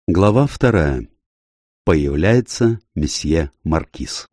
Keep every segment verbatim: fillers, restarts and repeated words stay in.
Глава вторая. Появляется месье Маркиз.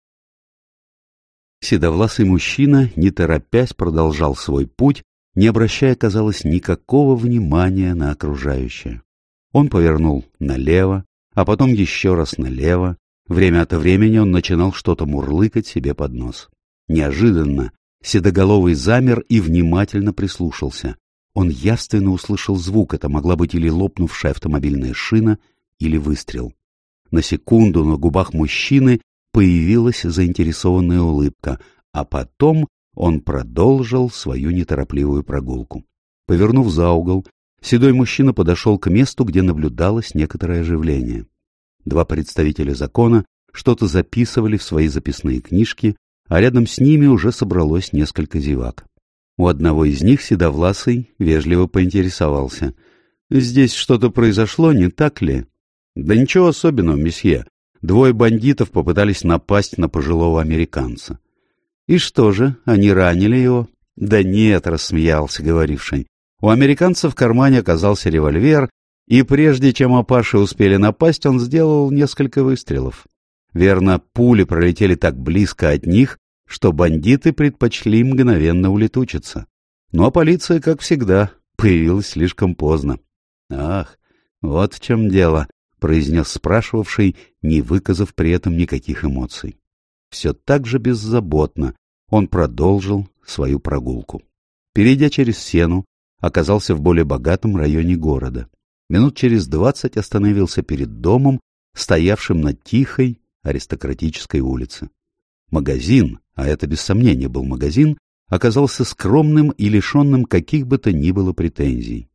Седовласый мужчина, не торопясь, продолжал свой путь, не обращая, казалось, никакого внимания на окружающее. Он повернул налево, а потом еще раз налево. Время от времени он начинал что-то мурлыкать себе под нос. Неожиданно седоголовый замер и внимательно прислушался. Он явственно услышал звук, это могла быть или лопнувшая автомобильная шина, или выстрел. На секунду на губах мужчины появилась заинтересованная улыбка, а потом он продолжил свою неторопливую прогулку. Повернув за угол, седой мужчина подошел к месту, где наблюдалось некоторое оживление. Два представителя закона что-то записывали в свои записные книжки, а рядом с ними уже собралось несколько зевак. У одного из них седовласый вежливо поинтересовался. «Здесь что-то произошло, не так ли?» «Да ничего особенного, месье. Двое бандитов попытались напасть на пожилого американца». «И что же, они ранили его?» «Да нет», — рассмеялся говоривший. «У американца в кармане оказался револьвер, и прежде чем опаши успели напасть, он сделал несколько выстрелов. Верно, пули пролетели так близко от них, что бандиты предпочли мгновенно улетучиться. Ну а полиция, как всегда, появилась слишком поздно». «Ах, вот в чем дело», — произнес спрашивавший, не выказав при этом никаких эмоций. Все так же беззаботно он продолжил свою прогулку. Перейдя через Сену, оказался в более богатом районе города. Минут через двадцать остановился перед домом, стоявшим на тихой аристократической улице. Магазин, а это без сомнения был магазин, оказался скромным и лишенным каких бы то ни было претензий.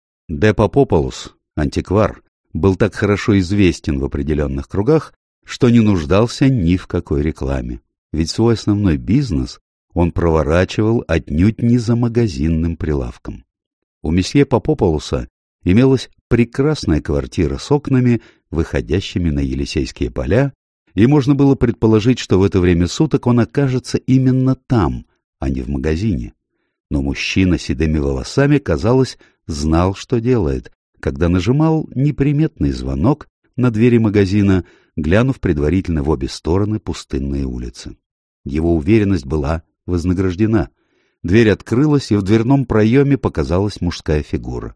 Де Попополус, антиквар, был так хорошо известен в определенных кругах, что не нуждался ни в какой рекламе, ведь свой основной бизнес он проворачивал отнюдь не за магазинным прилавком. У месье Попополуса имелась прекрасная квартира с окнами, выходящими на Елисейские поля, и можно было предположить, что в это время суток он окажется именно там, а не в магазине. Но мужчина с седыми волосами, казалось, знал, что делает, когда нажимал неприметный звонок на двери магазина, глянув предварительно в обе стороны пустынные улицы. Его уверенность была вознаграждена. Дверь открылась, и в дверном проеме показалась мужская фигура.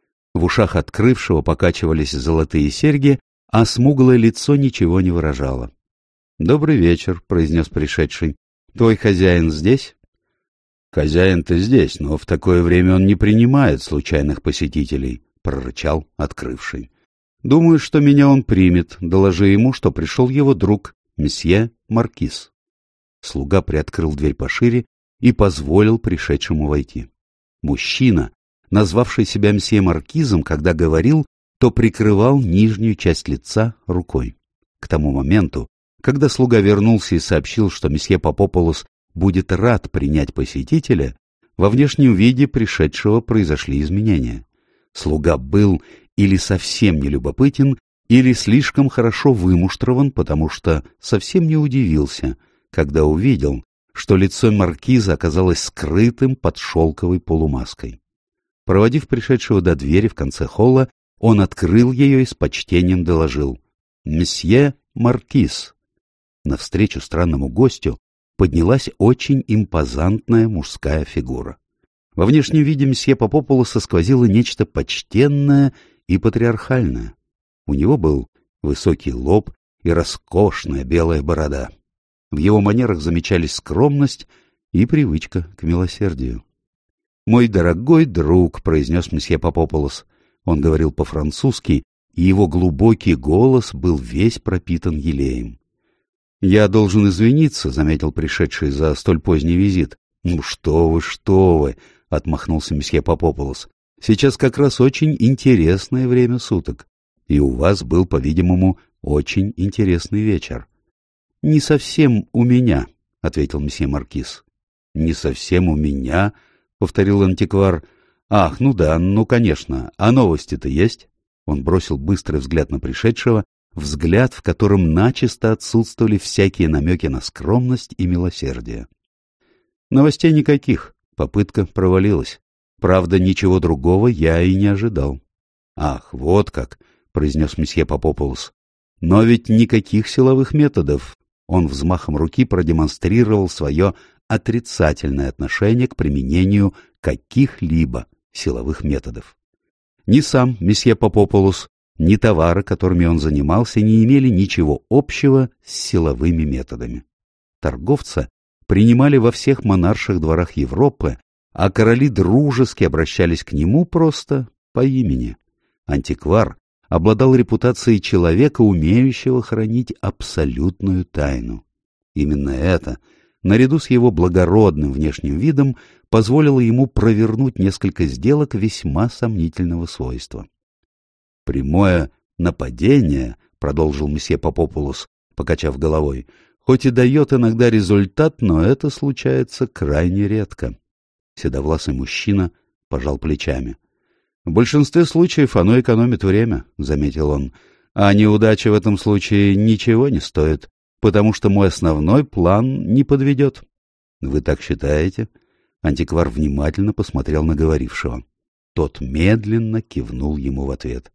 В ушах открывшего покачивались золотые серьги, а смуглое лицо ничего не выражало. «Добрый вечер», — произнес пришедший. «Твой хозяин здесь?» «Хозяин-то здесь, но в такое время он не принимает случайных посетителей», — прорычал открывший. «Думаю, что меня он примет. Доложи ему, что пришел его друг, месье Маркиз». Слуга приоткрыл дверь пошире и позволил пришедшему войти. Мужчина, назвавший себя месье Маркизом, когда говорил, то прикрывал нижнюю часть лица рукой. К тому моменту, когда слуга вернулся и сообщил, что месье Попополус будет рад принять посетителя, во внешнем виде пришедшего произошли изменения. Слуга был или совсем не любопытен, или слишком хорошо вымуштрован, потому что совсем не удивился, когда увидел, что лицо маркиза оказалось скрытым под шелковой полумаской. Проводив пришедшего до двери в конце холла, он открыл ее и с почтением доложил: «Месье Маркиз». Навстречу странному гостю поднялась очень импозантная мужская фигура. Во внешнем виде месье Попополуса сквозило нечто почтенное и патриархальное. У него был высокий лоб и роскошная белая борода. В его манерах замечались скромность и привычка к милосердию. «Мой дорогой друг», — произнес месье Попополус. Он говорил по-французски, и его глубокий голос был весь пропитан елеем. «Я должен извиниться», — заметил пришедший, — «за столь поздний визит». «Ну что вы, что вы», — отмахнулся месье Попополус. «Сейчас как раз очень интересное время суток, и у вас был, по-видимому, очень интересный вечер». «Не совсем у меня», — ответил месье Маркиз. «Не совсем у меня», — повторил антиквар. «Ах, ну да, ну, конечно. А новости-то есть?» Он бросил быстрый взгляд на пришедшего, взгляд, в котором начисто отсутствовали всякие намеки на скромность и милосердие. «Новостей никаких. Попытка провалилась. Правда, ничего другого я и не ожидал». «Ах, вот как!» — произнес месье Попополус. — Но ведь никаких силовых методов. Он взмахом руки продемонстрировал свое отрицательное отношение к применению каких-либо силовых методов. Ни сам месье Попополус, ни товары, которыми он занимался, не имели ничего общего с силовыми методами. Торговца принимали во всех монарших дворах Европы, а короли дружески обращались к нему просто по имени. Антиквар обладал репутацией человека, умеющего хранить абсолютную тайну. Именно это, наряду с его благородным внешним видом, позволило ему провернуть несколько сделок весьма сомнительного свойства. «Прямое нападение, — продолжил месье Попополус, покачав головой, — хоть и дает иногда результат, но это случается крайне редко». Седовласый мужчина пожал плечами. — В большинстве случаев оно экономит время, — заметил он, — а неудача в этом случае ничего не стоит, потому что мой основной план не подведет. — Вы так считаете? Антиквар внимательно посмотрел на говорившего. Тот медленно кивнул ему в ответ.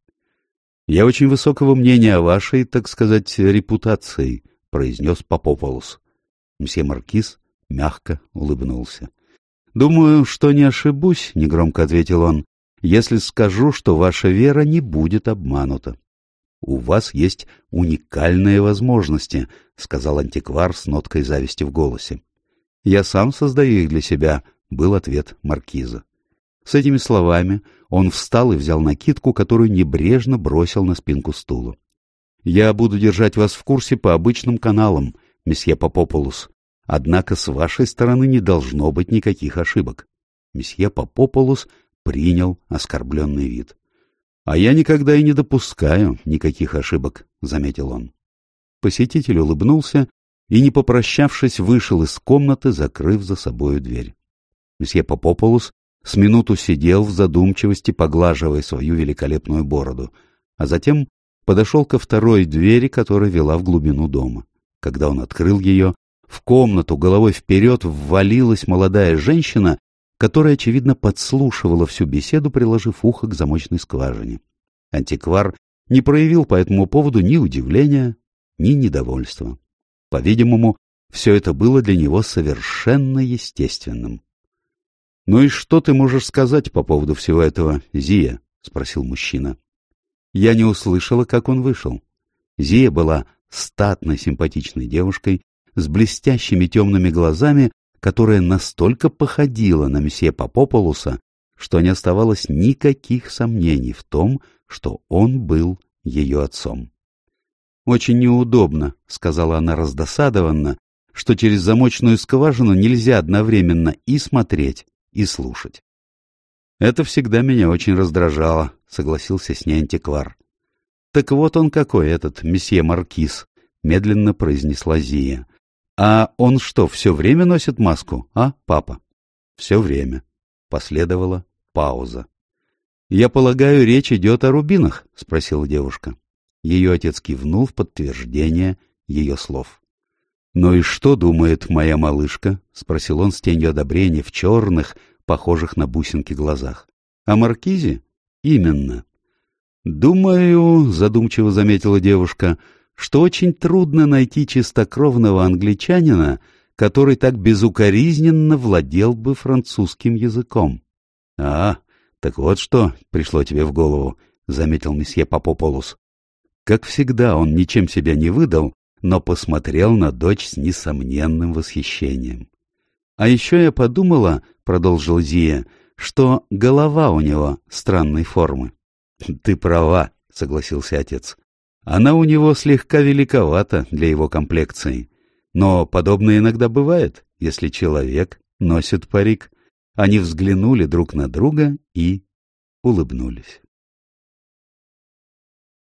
— Я очень высокого мнения о вашей, так сказать, репутации, — произнес Попополус. Мсье Маркиз мягко улыбнулся. — Думаю, что не ошибусь, — негромко ответил он, — если скажу, что ваша вера не будет обманута. — У вас есть уникальные возможности, — сказал антиквар с ноткой зависти в голосе. — Я сам создаю их для себя, — был ответ маркиза. С этими словами он встал и взял накидку, которую небрежно бросил на спинку стула. — Я буду держать вас в курсе по обычным каналам, месье Попополус. Однако с вашей стороны не должно быть никаких ошибок. Месье Попополус принял оскорбленный вид. — А я никогда и не допускаю никаких ошибок, — заметил он. Посетитель улыбнулся и, не попрощавшись, вышел из комнаты, закрыв за собою дверь. Месье Попополус с минуту сидел в задумчивости, поглаживая свою великолепную бороду, а затем подошел ко второй двери, которая вела в глубину дома. Когда он открыл ее, в комнату головой вперед ввалилась молодая женщина, которая, очевидно, подслушивала всю беседу, приложив ухо к замочной скважине. Антиквар не проявил по этому поводу ни удивления, ни недовольства. По-видимому, все это было для него совершенно естественным. — Ну и что ты можешь сказать по поводу всего этого, Зия? — спросил мужчина. Я не услышала, как он вышел. Зия была статной симпатичной девушкой с блестящими темными глазами, которая настолько походила на месье Попополуса, что не оставалось никаких сомнений в том, что он был ее отцом. «Очень неудобно», — сказала она раздосадованно, что через замочную скважину нельзя одновременно и смотреть, и слушать. «Это всегда меня очень раздражало», — согласился с ней антиквар. «Так вот он какой, этот месье Маркиз», — медленно произнесла Зия. «А он что, все время носит маску, а, папа?» «Все время». Последовала пауза. «Я полагаю, речь идет о рубинах?» — спросила девушка. Ее отец кивнул в подтверждение ее слов. «Ну и что думает моя малышка?» — спросил он с тенью одобрения в черных, похожих на бусинки глазах. «О маркизе?» «Именно». «Думаю, — задумчиво заметила девушка, — что очень трудно найти чистокровного англичанина, который так безукоризненно владел бы французским языком». «А, так вот что пришло тебе в голову», — заметил месье Попополус. Как всегда, он ничем себя не выдал, но посмотрел на дочь с несомненным восхищением. «А еще я подумала, — продолжил Зия, — что голова у него странной формы». «Ты права», — согласился отец. «Она у него слегка великовата для его комплекции. Но подобное иногда бывает, если человек носит парик». Они взглянули друг на друга и улыбнулись.